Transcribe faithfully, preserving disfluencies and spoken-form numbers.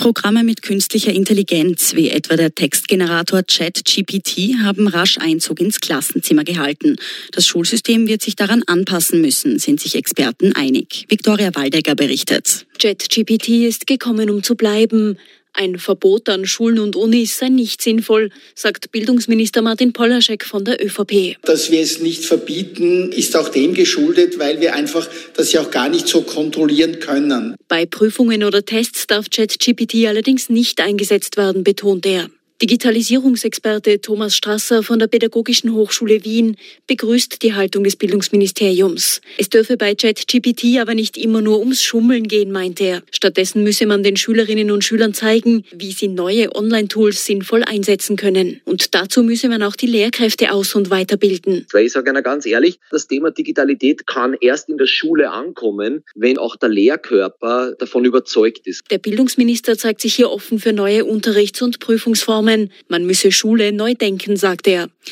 Programme mit künstlicher Intelligenz, wie etwa der Textgenerator ChatGPT, haben rasch Einzug ins Klassenzimmer gehalten. Das Schulsystem wird sich daran anpassen müssen, sind sich Experten einig. Viktoria Waldecker berichtet. ChatGPT ist gekommen, um zu bleiben. Ein Verbot an Schulen und Unis sei nicht sinnvoll, sagt Bildungsminister Martin Polaschek von der ÖVP. Dass wir es nicht verbieten, ist auch dem geschuldet, weil wir einfach das ja auch gar nicht so kontrollieren können. Bei Prüfungen oder Tests darf ChatGPT allerdings nicht eingesetzt werden, betont er. Digitalisierungsexperte Thomas Strasser von der Pädagogischen Hochschule Wien begrüßt die Haltung des Bildungsministeriums. Es dürfe bei ChatGPT aber nicht immer nur ums Schummeln gehen, meint er. Stattdessen müsse man den Schülerinnen und Schülern zeigen, wie sie neue Online-Tools sinnvoll einsetzen können. Und dazu müsse man auch die Lehrkräfte aus- und weiterbilden. Weil ich sage Ihnen ganz ehrlich, das Thema Digitalität kann erst in der Schule ankommen, wenn auch der Lehrkörper davon überzeugt ist. Der Bildungsminister zeigt sich hier offen für neue Unterrichts- und Prüfungsformen. Man müsse Schule neu denken, sagt er.